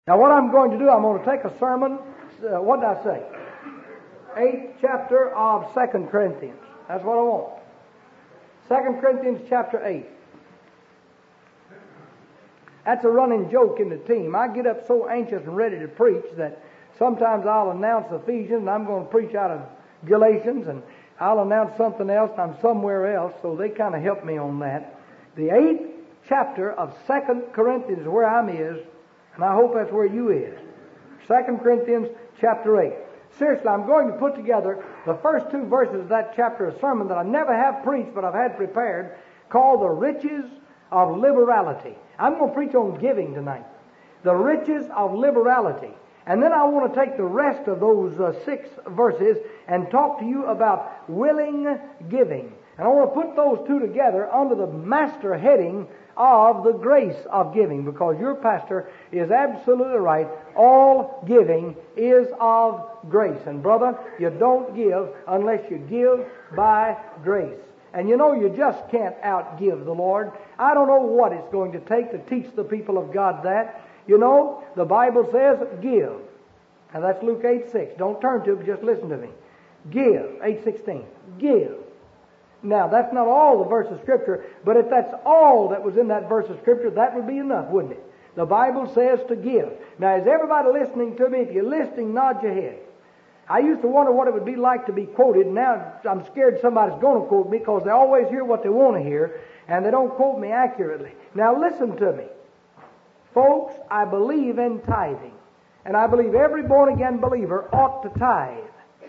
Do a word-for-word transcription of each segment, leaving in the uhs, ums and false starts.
Now what I'm going to do, I'm going to take a sermon, uh, what did I say? Eighth chapter of Second Corinthians. That's what I want. Second Corinthians chapter eight. That's a running joke in the team. I get up so anxious and ready to preach that sometimes I'll announce Ephesians and I'm going to preach out of Galatians, and I'll announce something else and I'm somewhere else, so they kind of help me on that. The eighth chapter of Second Corinthians is where I'm is, and I hope that's where you is. Second Corinthians chapter eight. Seriously, I'm going to put together the first two verses of that chapter, a sermon that I never have preached, but I've had prepared, called The Riches of Liberality. I'm going to preach on giving tonight. The riches of liberality. And then I want to take the rest of those uh, six verses and talk to you about willing giving. And I want to put those two together under the master heading of the grace of giving, because your pastor is absolutely right. All giving is of grace. And brother, you don't give unless you give by grace. And you know, you just can't outgive the Lord. I don't know what it's going to take to teach the people of God that. You know, the Bible says, give. And that's Luke eight six. Don't turn to it, but just listen to me. Give. eight sixteen. Give. Now, that's not all the verse of Scripture, but if that's all that was in that verse of Scripture, that would be enough, wouldn't it? The Bible says to give. Now, is everybody listening to me? If you're listening, nod your head. I used to wonder what it would be like to be quoted. Now I'm scared somebody's going to quote me, because they always hear what they want to hear, and they don't quote me accurately. Now listen to me. Folks, I believe in tithing, and I believe every born-again believer ought to tithe.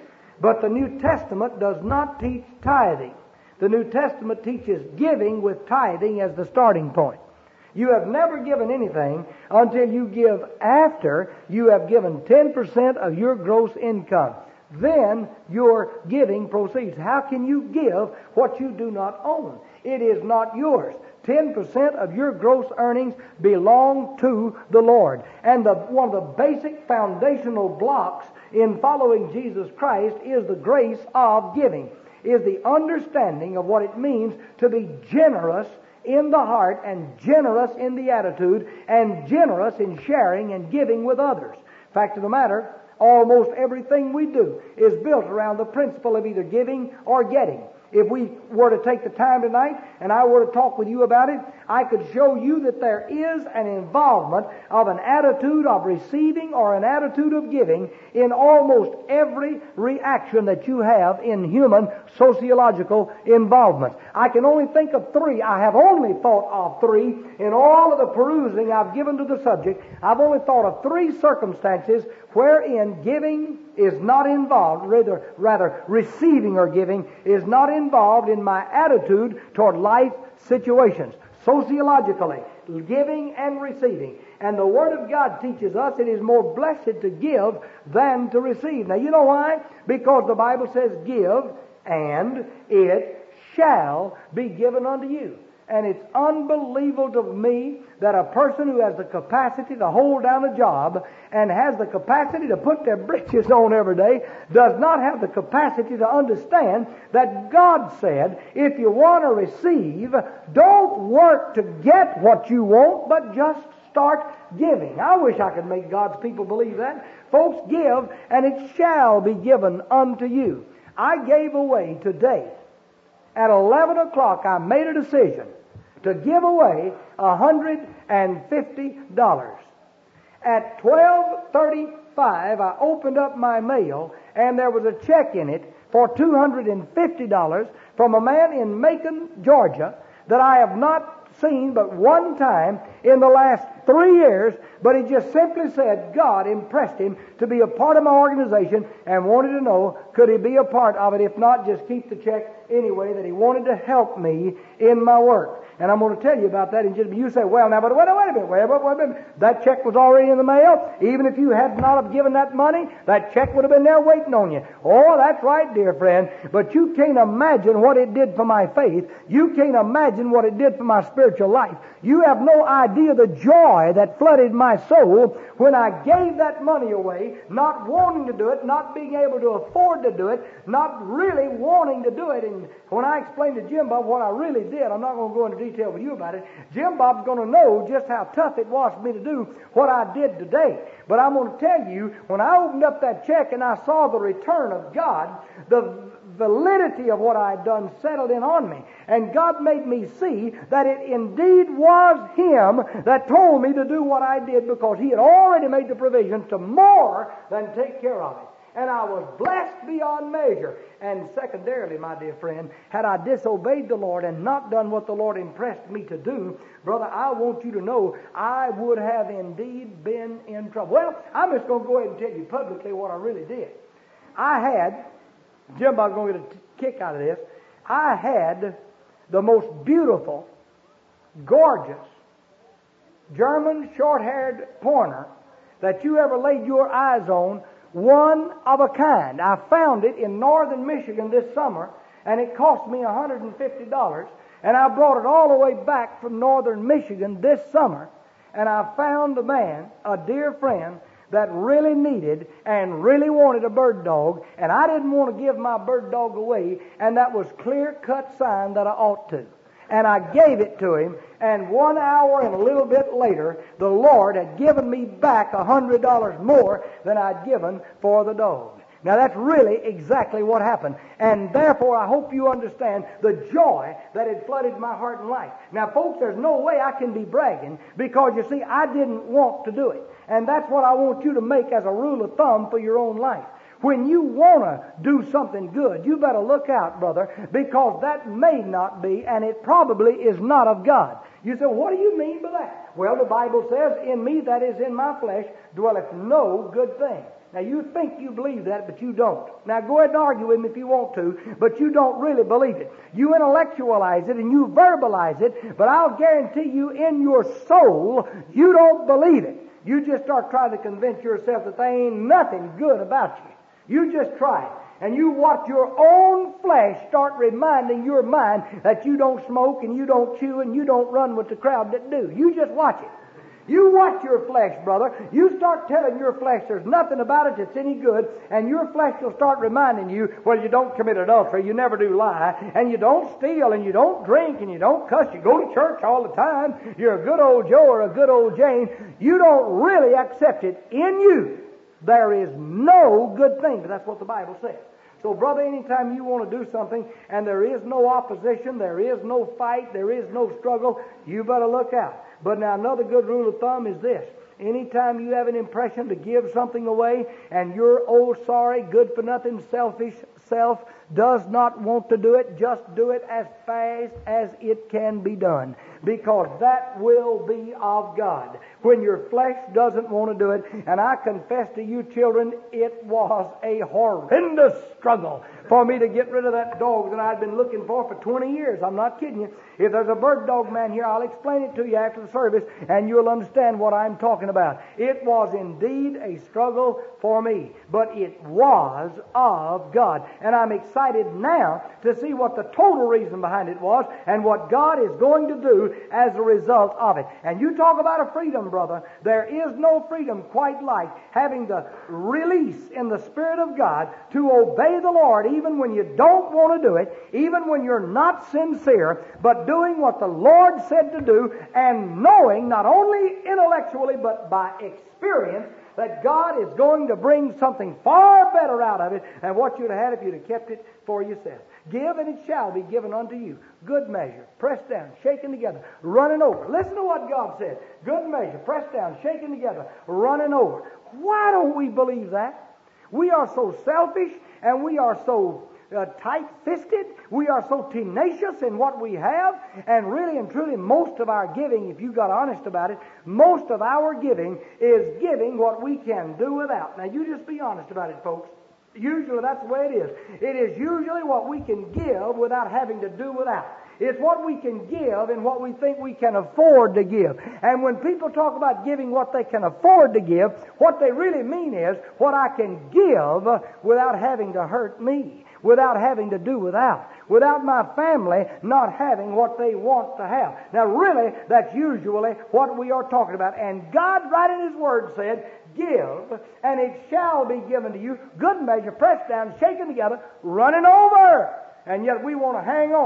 But the New Testament does not teach tithing. The New Testament teaches giving with tithing as the starting point. You have never given anything until you give after you have given ten percent of your gross income. Then your giving proceeds. How can you give what you do not own? It is not yours. ten percent of your gross earnings belong to the Lord. And the, one of the basic foundational blocks in following Jesus Christ is the grace of giving, is the understanding of what it means to be generous in the heart and generous in the attitude and generous in sharing and giving with others. Fact of the matter, almost everything we do is built around the principle of either giving or getting. If we were to take the time tonight and I were to talk with you about it, I could show you that there is an involvement of an attitude of receiving or an attitude of giving in almost every reaction that you have in human sociological involvement. I can only think of three. I have only thought of three in all of the perusing I've given to the subject. I've only thought of three circumstances wherein giving is not involved, rather, rather receiving or giving is not involved in my attitude toward life situations. Sociologically, giving and receiving. And the Word of God teaches us it is more blessed to give than to receive. Now, you know why? Because the Bible says, give, and it shall be given unto you. And it's unbelievable to me that a person who has the capacity to hold down a job and has the capacity to put their britches on every day does not have the capacity to understand that God said, if you want to receive, don't work to get what you want, but just start giving. I wish I could make God's people believe that. Folks, give, and it shall be given unto you. I gave away today, at eleven o'clock, I made a decision to give away one hundred fifty dollars. At twelve thirty-five, I opened up my mail, and there was a check in it for two hundred fifty dollars from a man in Macon, Georgia, that I have not seen but one time in the last three years, but he just simply said God impressed him to be a part of my organization and wanted to know, could he be a part of it? If not, just keep the check anyway, that he wanted to help me in my work. And I'm going to tell you about that in just a minute. You say, well, now, but wait, wait a minute, wait, wait, wait a minute. That check was already in the mail. Even if you had not have given that money, that check would have been there waiting on you. Oh, that's right, dear friend. But you can't imagine what it did for my faith. You can't imagine what it did for my spiritual life. You have no idea the joy that flooded my soul when I gave that money away, not wanting to do it, not being able to afford to do it, not really wanting to do it. And when I explained to Jim about what I really did, I'm not going to go into detail with you about it. Jim Bob's going to know just how tough it was for me to do what I did today. But I'm going to tell you, when I opened up that check and I saw the return of God, the validity of what I had done settled in on me. And God made me see that it indeed was Him that told me to do what I did, because He had already made the provision to more than take care of it. And I was blessed beyond measure. And secondarily, my dear friend, had I disobeyed the Lord and not done what the Lord impressed me to do, brother, I want you to know I would have indeed been in trouble. Well, I'm just going to go ahead and tell you publicly what I really did. I had, Jim Bob's going to get a kick out of this, I had the most beautiful, gorgeous, German short-haired pointer that you ever laid your eyes on, one of a kind. I found it in northern Michigan this summer, and it cost me one hundred fifty dollars, and I brought it all the way back from northern Michigan this summer, and I found a man, a dear friend, that really needed and really wanted a bird dog, and I didn't want to give my bird dog away, and that was clear-cut sign that I ought to. And I gave it to him, and one hour and a little bit later, the Lord had given me back a hundred dollars more than I'd given for the dog. Now that's really exactly what happened. And therefore I hope you understand the joy that had flooded my heart and life. Now folks, there's no way I can be bragging, because you see, I didn't want to do it. And that's what I want you to make as a rule of thumb for your own life. When you want to do something good, you better look out, brother, because that may not be, and it probably is not of God. You say, what do you mean by that? Well, the Bible says, in me, that is in my flesh, dwelleth no good thing. Now, you think you believe that, but you don't. Now, go ahead and argue with me if you want to, but you don't really believe it. You intellectualize it and you verbalize it, but I'll guarantee you in your soul, you don't believe it. You just start trying to convince yourself that there ain't nothing good about you. You just try it. And you watch your own flesh start reminding your mind that you don't smoke and you don't chew and you don't run with the crowd that do. You just watch it. You watch your flesh, brother. You start telling your flesh there's nothing about it that's any good, and your flesh will start reminding you, well, you don't commit adultery, you never do lie, and you don't steal, and you don't drink, and you don't cuss, you go to church all the time, you're a good old Joe or a good old Jane. You don't really accept it in you. There is no good thing, but that's what the Bible says. So, brother, anytime you want to do something and there is no opposition, there is no fight, there is no struggle, you better look out. But now another good rule of thumb is this. Anytime you have an impression to give something away and your old sorry, good-for-nothing, selfish self does not want to do it, just do it as fast as it can be done, because that will be of God when your flesh doesn't want to do it. And I confess to you, children, it was a horrendous struggle for me to get rid of that dog that I'd been looking for for twenty years. I'm not kidding you. If there's a bird dog man here, I'll explain it to you after the service, and you'll understand what I'm talking about. It was indeed a struggle for me, but it was of God. And I'm excited now to see what the total reason behind it was and what God is going to do as a result of it. And you talk about a freedom, brother. There is no freedom quite like having the release in the Spirit of God to obey the Lord even when you don't want to do it, even when you're not sincere, but doing what the Lord said to do, and knowing not only intellectually but by experience that God is going to bring something far better out of it than what you'd have had if you'd have kept it for yourself. Give, and it shall be given unto you. Good measure, pressed down, shaken together, running over. Listen to what God said. Good measure, pressed down, shaken together, running over. Why don't we believe that? We are so selfish, and we are so uh, tight-fisted. We are so tenacious in what we have, and really and truly most of our giving, if you got honest about it, most of our giving is giving what we can do without. Now, you just be honest about it, folks. Usually that's the way it is. It is usually what we can give without having to do without. It's what we can give and what we think we can afford to give. And when people talk about giving what they can afford to give, what they really mean is what I can give without having to hurt me, without having to do without, without my family not having what they want to have. Now really, that's usually what we are talking about. And God, right in His Word, said, give, and it shall be given to you, good measure, pressed down, shaken together, running over. And yet we want to hang on.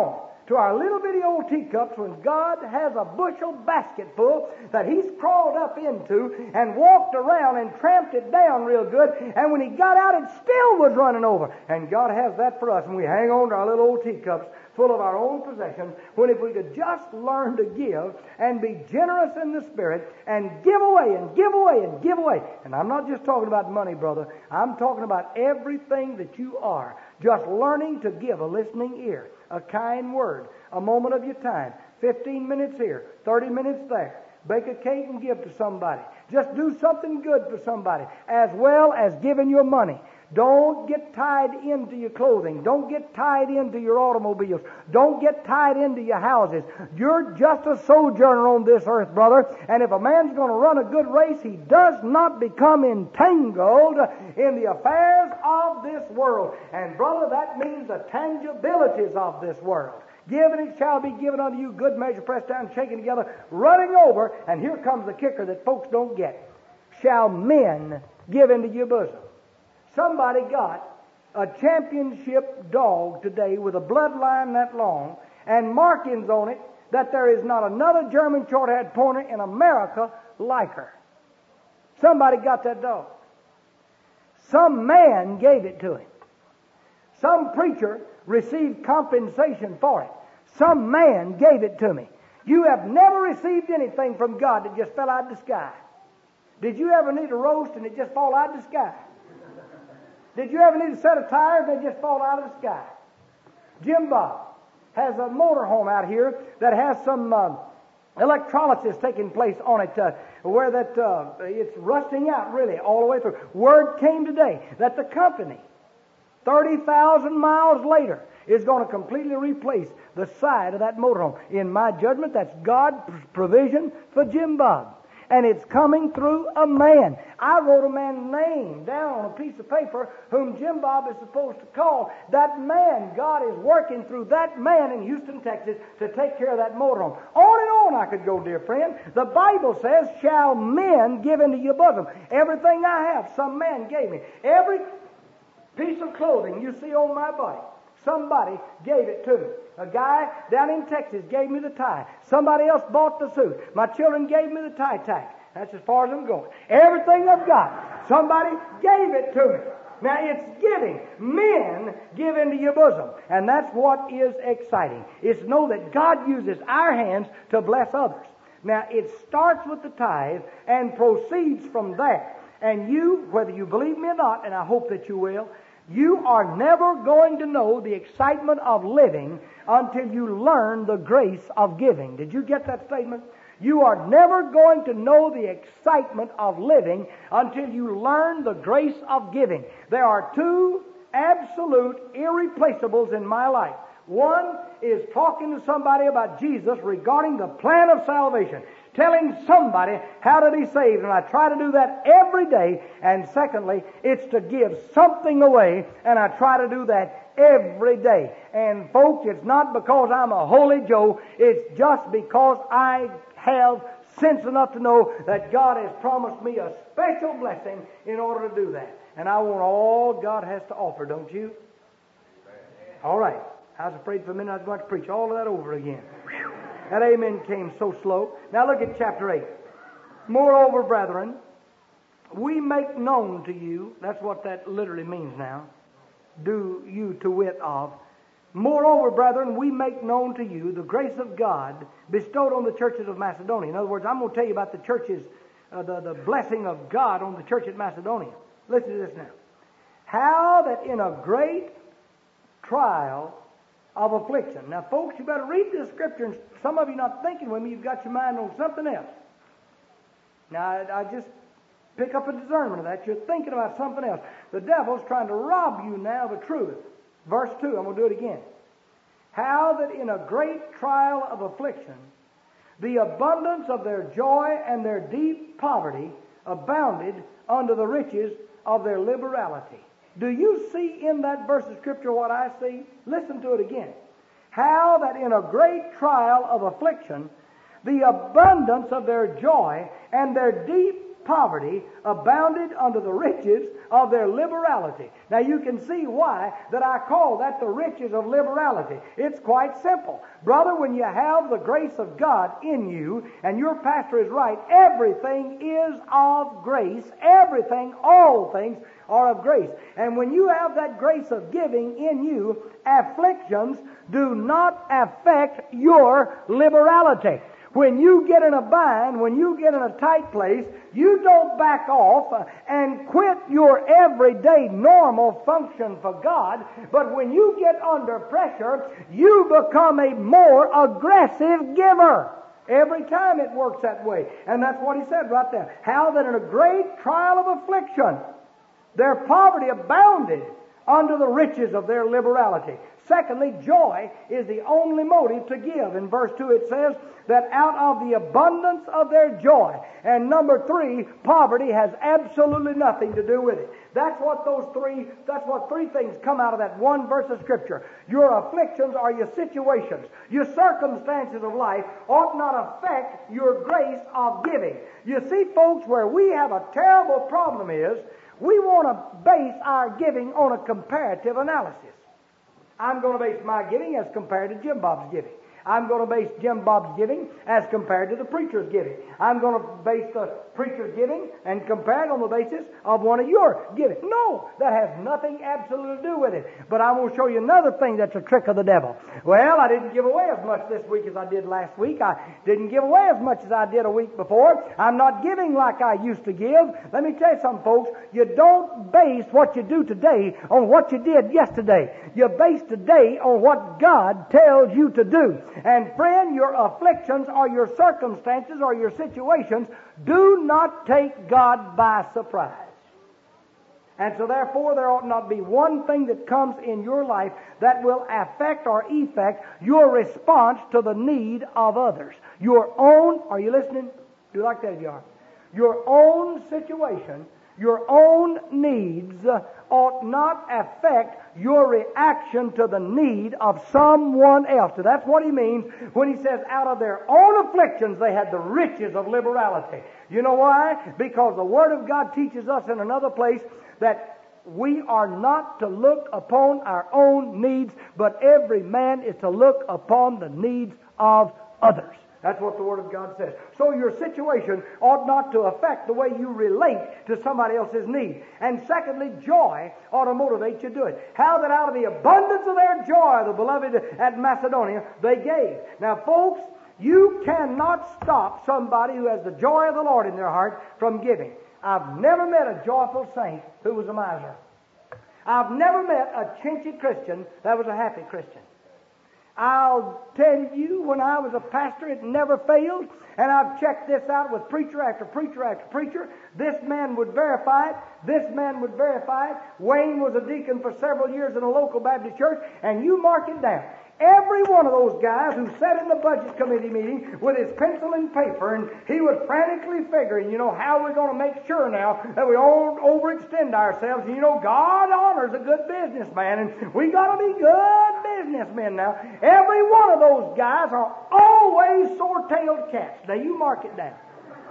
to our little bitty old teacups when God has a bushel basket full that He's crawled up into and walked around and tramped it down real good, and when He got out it still was running over. And God has that for us, and we hang on to our little old teacups full of our own possessions, when if we could just learn to give and be generous in the Spirit and give away and give away and give away. And I'm not just talking about money, brother. I'm talking about everything that you are. Just learning to give a listening ear, a kind word, a moment of your time, fifteen minutes here, thirty minutes there. Bake a cake and give to somebody. Just do something good for somebody, as well as giving your money. Don't get tied into your clothing. Don't get tied into your automobiles. Don't get tied into your houses. You're just a sojourner on this earth, brother. And if a man's going to run a good race, he does not become entangled in the affairs of this world. And brother, that means the tangibilities of this world. Give and it shall be given unto you, good measure, pressed down, shaken together, running over. And here comes the kicker that folks don't get. Shall men give into your bosom? Somebody got a championship dog today with a bloodline that long and markings on it that there is not another German short-haired pointer in America like her. Somebody got that dog. Some man gave it to him. Some preacher received compensation for it. Some man gave it to me. You have never received anything from God that just fell out of the sky. Did you ever need a roast and it just fall out of the sky? Did you ever need a set of tires and they just fall out of the sky? Jim Bob has a motorhome out here that has some uh, electrolysis taking place on it, uh, where that uh, it's rusting out really all the way through. Word came today that the company, thirty thousand miles later, is going to completely replace the side of that motorhome. In my judgment, that's God's provision for Jim Bob. And it's coming through a man. I wrote a man's name down on a piece of paper whom Jim Bob is supposed to call. That man, God is working through that man in Houston, Texas to take care of that motorhome. On and on I could go, dear friend. The Bible says, shall men give into your bosom? Everything I have, some man gave me. Every piece of clothing you see on my body, somebody gave it to me. A guy down in Texas gave me the tie. Somebody else bought the suit. My children gave me the tie tack. That's as far as I'm going. Everything I've got, somebody gave it to me. Now it's giving. Men give into your bosom. And that's what is exciting. It's know that God uses our hands to bless others. Now it starts with the tithe and proceeds from there. And you, whether you believe me or not, and I hope that you will, you are never going to know the excitement of living until you learn the grace of giving. Did you get that statement? You are never going to know the excitement of living until you learn the grace of giving. There are two absolute irreplaceables in my life. One is talking to somebody about Jesus regarding the plan of salvation, telling somebody how to be saved, and I try to do that every day. And secondly, it's to give something away, and I try to do that every day. And folks, it's not because I'm a holy Joe, it's just because I have sense enough to know that God has promised me a special blessing in order to do that. And I want all God has to offer, don't you? All right. I was afraid for a minute I was going to preach all of that over again. Whew. That amen came so slow. Now look at chapter eight. Moreover, brethren, we make known to you, that's what that literally means now, do you to wit of. Moreover, brethren, we make known to you the grace of God bestowed on the churches of Macedonia. In other words, I'm going to tell you about the churches, uh, the, the blessing of God on the church at Macedonia. Listen to this now. How that in a great trial of affliction. Now, folks, you better read this scripture, and some of you not thinking with me, you've got your mind on something else. Now, I, I just pick up a discernment of that. You're thinking about something else. The devil's trying to rob you now of the truth. Verse two, I'm going to do it again. How that in a great trial of affliction, the abundance of their joy and their deep poverty abounded unto the riches of their liberality. Do you see in that verse of Scripture what I see? Listen to it again. How that in a great trial of affliction, the abundance of their joy and their deep poverty abounded under the riches of their liberality. Now you can see why that I call that the riches of liberality. It's quite simple. Brother, when you have the grace of God in you, and your pastor is right, everything is of grace. Everything, all things are of grace. And when you have that grace of giving in you, afflictions do not affect your liberality. When you get in a bind, when you get in a tight place, you don't back off and quit your everyday normal function for God. But when you get under pressure, you become a more aggressive giver. Every time it works that way. And that's what he said right there. How that in a great trial of affliction, their poverty abounded under the riches of their liberality. Secondly, joy is the only motive to give. In verse two it says that out of the abundance of their joy. And number three, poverty has absolutely nothing to do with it. That's what those three, that's what three things come out of that one verse of Scripture. Your afflictions are your situations. Your circumstances of life ought not affect your grace of giving. You see, folks, where we have a terrible problem is we want to base our giving on a comparative analysis. I'm going to base my giving as compared to Jim Bob's giving. I'm going to base Jim Bob's giving as compared to the preacher's giving. I'm going to base the preacher's giving and compare it on the basis of one of your giving. No, that has nothing absolutely to do with it. But I will show you another thing that's a trick of the devil. Well, I didn't give away as much this week as I did last week. I didn't give away as much as I did a week before. I'm not giving like I used to give. Let me tell you something, folks. You don't base what you do today on what you did yesterday. You base today on what God tells you to do. And friend, your afflictions or your circumstances or your situations do not take God by surprise. And so therefore there ought not be one thing that comes in your life that will affect or effect your response to the need of others. Your own, are you listening? Do you like that if you are? Your own situation, your own needs ought not affect your reaction to the need of someone else. So that's what he means when he says out of their own afflictions they had the riches of liberality. You know why? Because the Word of God teaches us in another place that we are not to look upon our own needs, but every man is to look upon the needs of others. That's what the Word of God says. So your situation ought not to affect the way you relate to somebody else's need. And secondly, joy ought to motivate you to do it. How that out of the abundance of their joy, the beloved at Macedonia, they gave. Now, folks, you cannot stop somebody who has the joy of the Lord in their heart from giving. I've never met a joyful saint who was a miser. I've never met a chinchy Christian that was a happy Christian. I'll tell you, when I was a pastor, it never failed, and I've checked this out with preacher after preacher after preacher. This man would verify it. This man would verify it. Wayne was a deacon for several years in a local Baptist church, and you mark it down. Every one of those guys who sat in the budget committee meeting with his pencil and paper, and he was frantically figuring, you know, how we're going to make sure now that we don't overextend ourselves. And, you know, God honors a good businessman, and we got to be good businessmen now. Every one of those guys are always sore-tailed cats. Now, you mark it down.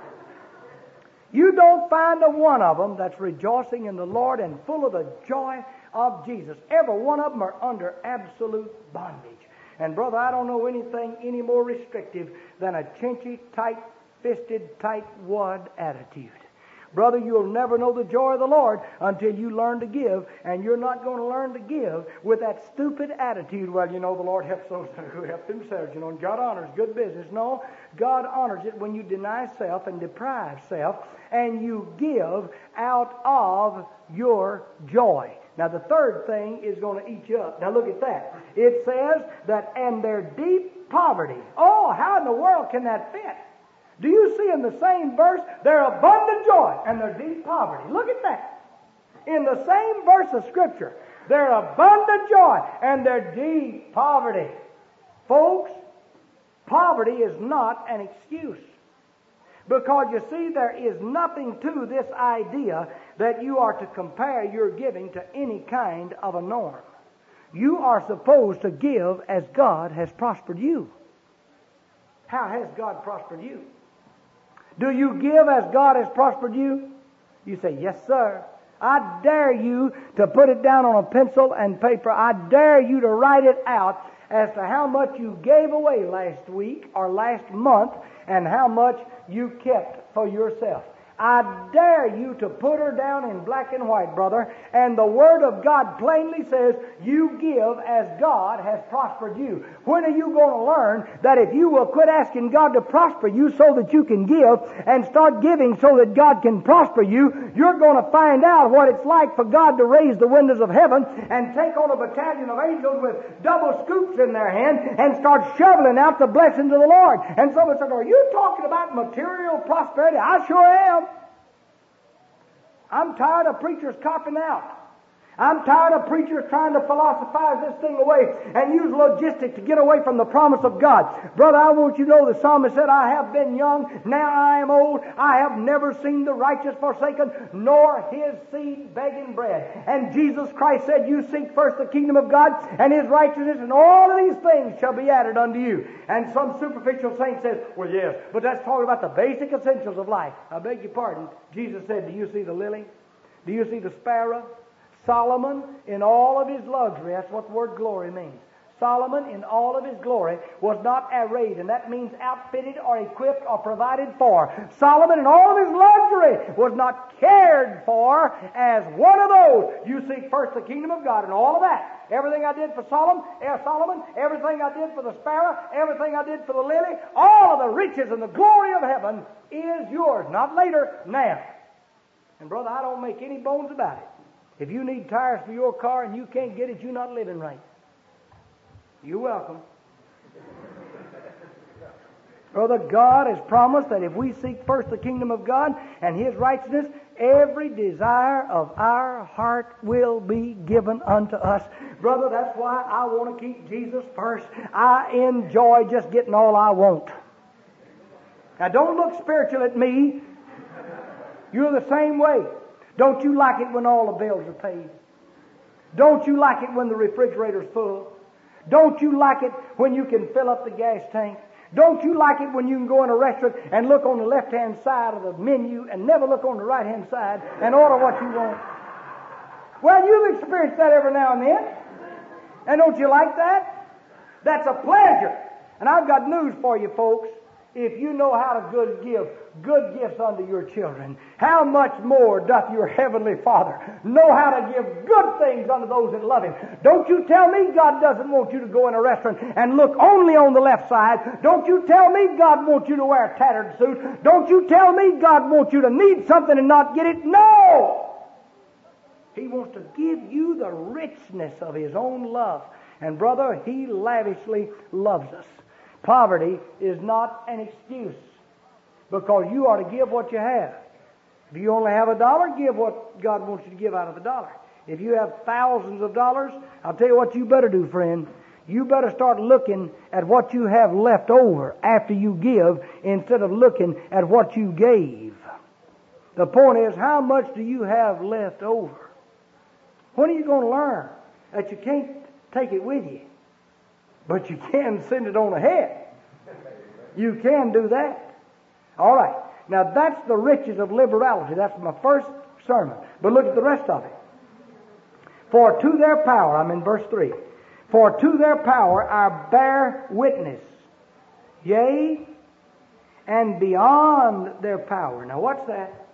You don't find a one of them that's rejoicing in the Lord and full of the joy of Jesus. Every one of them are under absolute bondage. And brother, I don't know anything any more restrictive than a chinchy, tight-fisted, tight-wad attitude. Brother, you'll never know the joy of the Lord until you learn to give, and you're not going to learn to give with that stupid attitude, well, you know, the Lord helps those who help themselves, you know, and God honors good business. No, God honors it when you deny self and deprive self, and you give out of your joy. Now, the third thing is going to eat you up. Now, look at that. It says that, and their deep poverty. Oh, how in the world can that fit? Do you see in the same verse, their abundant joy and their deep poverty? Look at that. In the same verse of Scripture, their abundant joy and their deep poverty. Folks, poverty is not an excuse. Because you see, there is nothing to this idea that you are to compare your giving to any kind of a norm. You are supposed to give as God has prospered you. How has God prospered you? Do you give as God has prospered you? You say, yes, sir. I dare you to put it down on a pencil and paper. I dare you to write it out as to how much you gave away last week or last month and how much you kept for yourself. I dare you to put her down in black and white, brother. And the Word of God plainly says, you give as God has prospered you. When are you going to learn that if you will quit asking God to prosper you so that you can give and start giving so that God can prosper you, you're going to find out what it's like for God to raise the windows of heaven and take on a battalion of angels with double scoops in their hand and start shoveling out the blessings of the Lord. And someone said, are you talking about material prosperity? I sure am. I'm tired of preachers copping out. I'm tired of preachers trying to philosophize this thing away and use logistics to get away from the promise of God. Brother, I want you to know the psalmist said, I have been young, now I am old. I have never seen the righteous forsaken, nor his seed begging bread. And Jesus Christ said, you seek first the kingdom of God and His righteousness, and all of these things shall be added unto you. And some superficial saint says, well, yes, but that's talking about the basic essentials of life. I beg your pardon. Jesus said, do you see the lily? Do you see the sparrow? Solomon, in all of his luxury, that's what the word glory means. Solomon, in all of his glory, was not arrayed, and that means outfitted or equipped or provided for. Solomon, in all of his luxury, was not cared for as one of those. You seek first the kingdom of God and all of that. Everything I did for Solomon, Solomon, everything I did for the sparrow, everything I did for the lily, all of the riches and the glory of heaven is yours. Not later, now. And brother, I don't make any bones about it. If you need tires for your car and you can't get it, you're not living right. You're welcome. Brother, God has promised that if we seek first the kingdom of God and His righteousness, every desire of our heart will be given unto us. Brother, that's why I want to keep Jesus first. I enjoy just getting all I want. Now, don't look spiritual at me. You're the same way. Don't you like it when all the bills are paid? Don't you like it when the refrigerator's full? Don't you like it when you can fill up the gas tank? Don't you like it when you can go in a restaurant and look on the left-hand side of the menu and never look on the right-hand side and order what you want? Well, you've experienced that every now and then. And don't you like that? That's a pleasure. And I've got news for you, folks. If you know how to good give good gifts unto your children, how much more doth your heavenly Father know how to give good things unto those that love Him? Don't you tell me God doesn't want you to go in a restaurant and look only on the left side. Don't you tell me God wants you to wear a tattered suit. Don't you tell me God wants you to need something and not get it. No! He wants to give you the richness of His own love. And brother, He lavishly loves us. Poverty is not an excuse, because you are to give what you have. If you only have a dollar, give what God wants you to give out of the dollar. If you have thousands of dollars, I'll tell you what you better do, friend. You better start looking at what you have left over after you give instead of looking at what you gave. The point is, how much do you have left over? When are you going to learn that you can't take it with you? But you can send it on ahead. You can do that. All right. Now that's the riches of liberality. That's my first sermon. But look at the rest of it. For to their power, I'm in verse three. For to their power I bear witness. Yea, and beyond their power. Now what's that?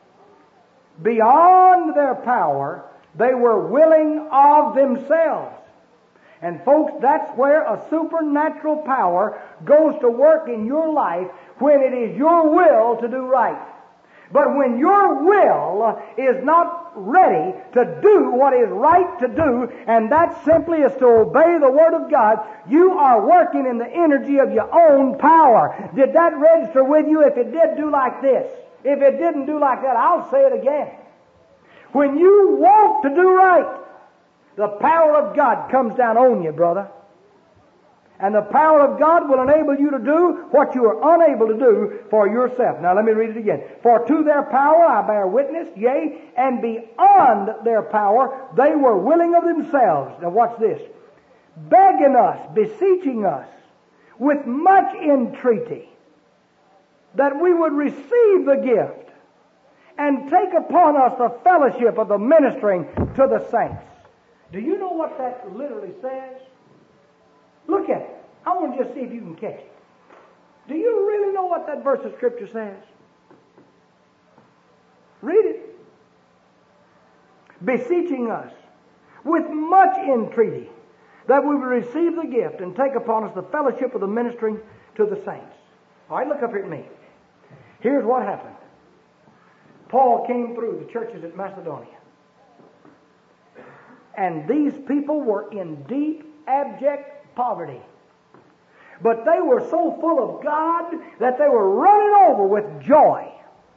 Beyond their power, they were willing of themselves. And folks, that's where a supernatural power goes to work in your life when it is your will to do right. But when your will is not ready to do what is right to do, and that simply is to obey the Word of God, you are working in the energy of your own power. Did that register with you? If it did, do like this. If it didn't do like that, I'll say it again. When you want to do right, the power of God comes down on you, brother. And the power of God will enable you to do what you are unable to do for yourself. Now let me read it again. For to their power I bear witness, yea, and beyond their power they were willing of themselves. Now watch this. Begging us, beseeching us, with much entreaty. that we would receive the gift and take upon us the fellowship of the ministering to the saints. Do you know what that literally says? Look at it. I want to just see if you can catch it. Do you really know what that verse of Scripture says? Read it. Beseeching us with much entreaty that we would receive the gift and take upon us the fellowship of the ministering to the saints. All right, look up here at me. Here's what happened. Paul came through the churches at Macedonia. And these people were in deep, abject poverty. But they were so full of God that they were running over with joy.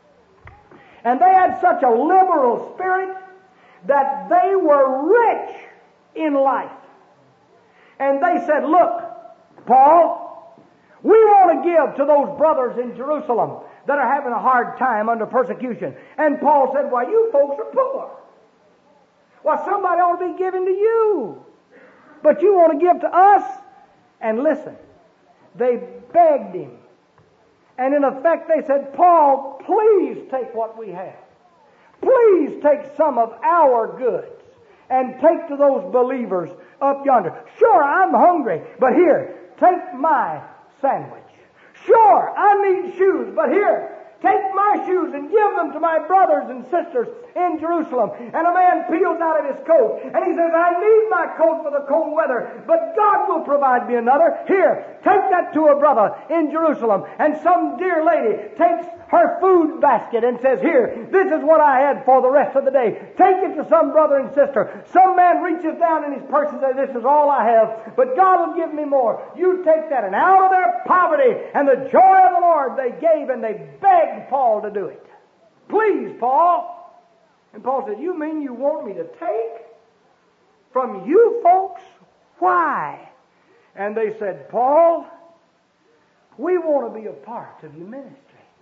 And they had such a liberal spirit that they were rich in life. And they said, look, Paul, we want to give to those brothers in Jerusalem that are having a hard time under persecution. And Paul said, why, you folks are poor. Well, somebody ought to be giving to you. But you want to give to us? And listen, they begged him. And in effect they said, Paul, please take what we have. Please take some of our goods and take to those believers up yonder. Sure, I'm hungry, but here, take my sandwich. Sure, I need shoes, but here, take my shoes and give them to my brothers and sisters in Jerusalem. And a man peels out of his coat, and he says, I need my coat for the cold weather, but God will provide me another. Here, take that to a brother in Jerusalem. And some dear lady takes her food basket and says, here, this is what I had for the rest of the day. Take it to some brother and sister. Some man reaches down in his purse and says, this is all I have, but God will give me more. You take that. And out of their poverty and the joy of the Lord, they gave and they begged Paul to do it. Please, Paul. And Paul said, you mean you want me to take from you folks? Why? And they said, Paul, we want to be a part of your ministry.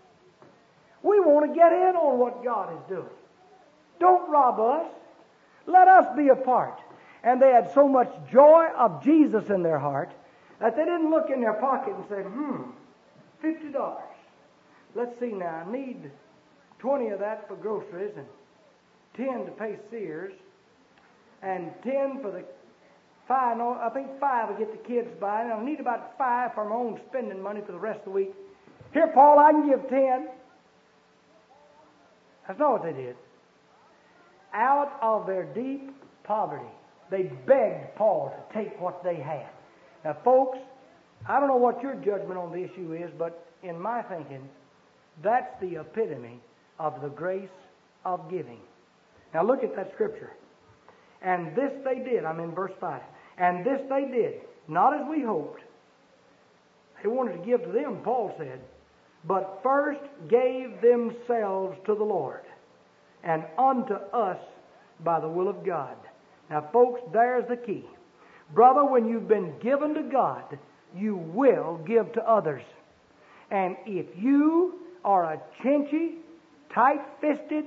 We want to get in on what God is doing. Don't rob us. Let us be a part. And they had so much joy of Jesus in their heart that they didn't look in their pocket and say, hmm, fifty dollars. Let's see now, I need twenty of that for groceries and ten to pay Sears and ten for the five, no, I think five will get the kids by, and I'll need about five for my own spending money for the rest of the week. Here, Paul, I can give ten. That's not what they did. Out of their deep poverty, they begged Paul to take what they had. Now, folks, I don't know what your judgment on the issue is, but in my thinking, that's the epitome of the grace of giving. Now, look at that scripture. And this they did. I'm in verse five. And this they did, not as we hoped. They wanted to give to them, Paul said, but first gave themselves to the Lord and unto us by the will of God. Now, folks, there's the key. Brother, when you've been given to God, you will give to others. And if you are a chinchy, tight-fisted,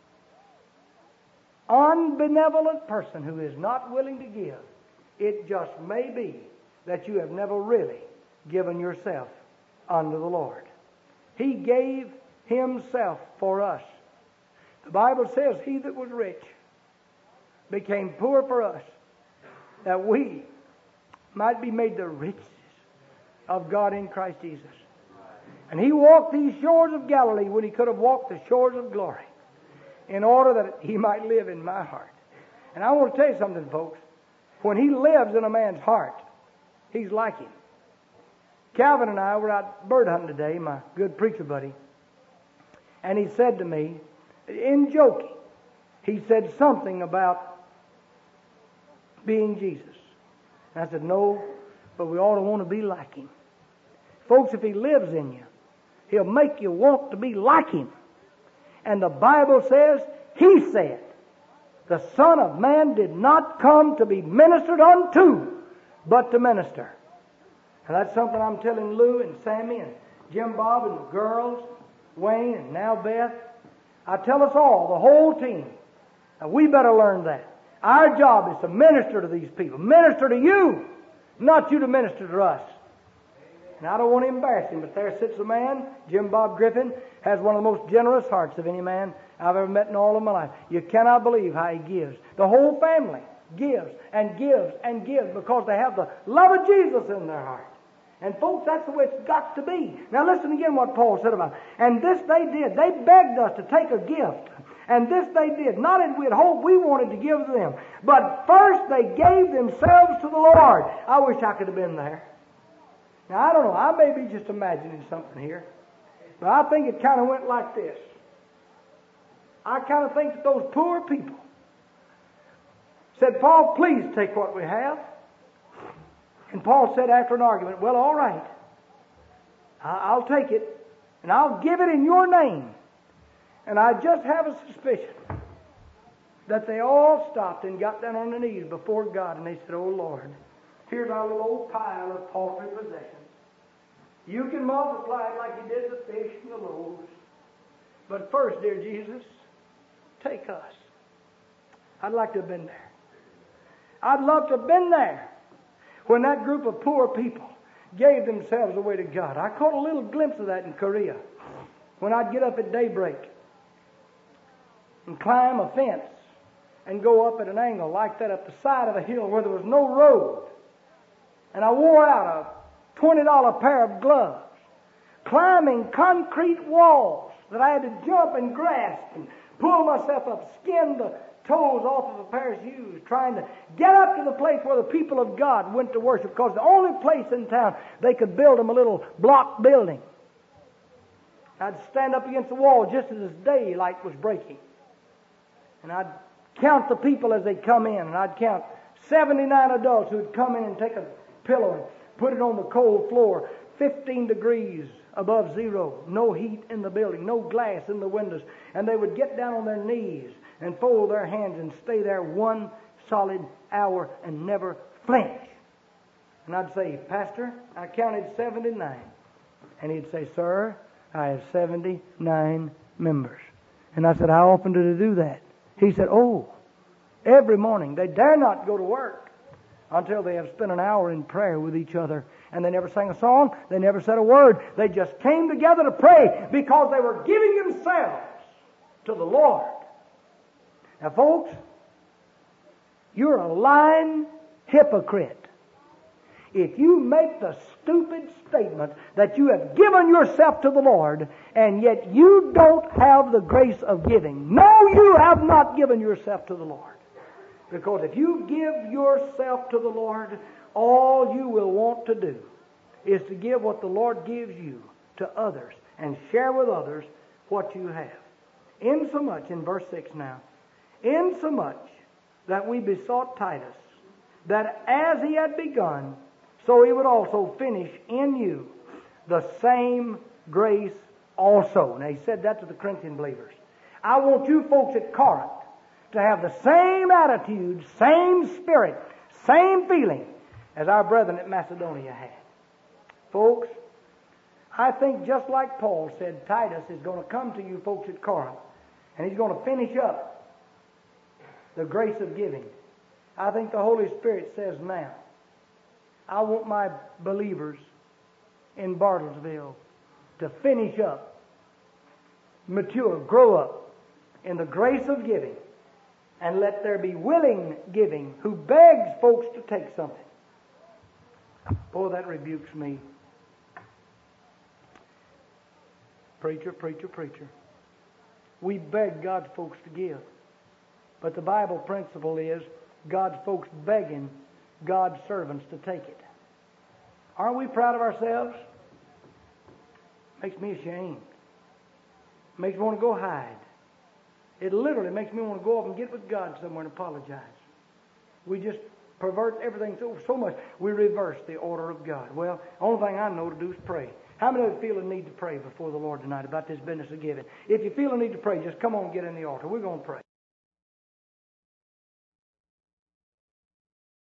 unbenevolent person who is not willing to give, it just may be that you have never really given yourself unto the Lord. He gave Himself for us. The Bible says, He that was rich became poor for us, that we might be made the richest of God in Christ Jesus. And He walked these shores of Galilee when He could have walked the shores of glory, in order that He might live in my heart. And I want to tell you something, folks. When He lives in a man's heart, he's like Him. Calvin and I were out bird hunting today, my good preacher buddy, and he said to me, in joking, he said something about being Jesus. And I said, no, but we ought to want to be like Him. Folks, if He lives in you, He'll make you want to be like Him. And the Bible says, He said, the Son of Man did not come to be ministered unto, but to minister. And that's something I'm telling Lou and Sammy and Jim Bob and the girls, Wayne and now Beth. I tell us all, the whole team, now we better learn that. Our job is to minister to these people. Minister to you, not you to minister to us. And I don't want to embarrass him, but there sits a man, Jim Bob Griffin, has one of the most generous hearts of any man I've ever met in all of my life. You cannot believe how he gives. The whole family gives and gives and gives because they have the love of Jesus in their heart. And folks, that's the way it's got to be. Now listen again what Paul said about it. And this they did. They begged us to take a gift. And this they did. Not as we had hoped we wanted to give to them. But first they gave themselves to the Lord. I wish I could have been there. Now I don't know. I may be just imagining something here. But I think it kind of went like this. I kind of think that those poor people said, Paul, please take what we have. And Paul said after an argument, well, all right. I'll take it. And I'll give it in your name. And I just have a suspicion that they all stopped and got down on their knees before God. And they said, oh, Lord, here's our little old pile of paltry possessions. You can multiply it like you did the fish and the loaves. But first, dear Jesus, take us. I'd like to have been there. I'd love to have been there when that group of poor people gave themselves away to God. I caught a little glimpse of that in Korea when I'd get up at daybreak and climb a fence and go up at an angle like that up the side of a hill where there was no road. And I wore out a twenty dollar pair of gloves, climbing concrete walls that I had to jump and grasp and pull myself up, skin the toes off of a pair of shoes, trying to get up to the place where the people of God went to worship, because the only place in town they could build them a little block building. I'd stand up against the wall just as daylight was breaking. And I'd count the people as they come in, and I'd count seventy-nine adults who would come in and take a pillow and put it on the cold floor, fifteen degrees above zero, no heat in the building, no glass in the windows. And they would get down on their knees and fold their hands and stay there one solid hour and never flinch. And I'd say, Pastor, I counted seventy-nine. And he'd say, sir, I have seventy-nine members. And I said, how often do they do that? He said, oh, every morning. They dare not go to work until they have spent an hour in prayer with each other. And they never sang a song. They never said a word. They just came together to pray because they were giving themselves to the Lord. Now, folks, you're a lying hypocrite if you make the stupid statement that you have given yourself to the Lord and yet you don't have the grace of giving. No, you have not given yourself to the Lord. Because if you give yourself to the Lord, all you will want to do is to give what the Lord gives you to others and share with others what you have. Insomuch, in verse six now, insomuch that we besought Titus, that as he had begun, so he would also finish in you the same grace also. Now he said that to the Corinthian believers. I want you folks at Corinth to have the same attitude, same spirit, same feeling as our brethren at Macedonia had. Folks, I think just like Paul said, Titus is going to come to you folks at Corinth, and he's going to finish up the grace of giving. I think the Holy Spirit says now, I want my believers in Bartlesville to finish up, mature, grow up in the grace of giving, and let there be willing giving who begs folks to take something. Boy, that rebukes me. Preacher, preacher, preacher. We beg God's folks to give. But the Bible principle is God's folks begging God's servants to take it. Aren't we proud of ourselves? Makes me ashamed. Makes me want to go hide. It literally makes me want to go up and get with God somewhere and apologize. We just pervert everything so, so much. We reverse the order of God. Well, the only thing I know to do is pray. How many of you feel a need to pray before the Lord tonight about this business of giving? If you feel a need to pray, just come on and get in the altar. We're going to pray.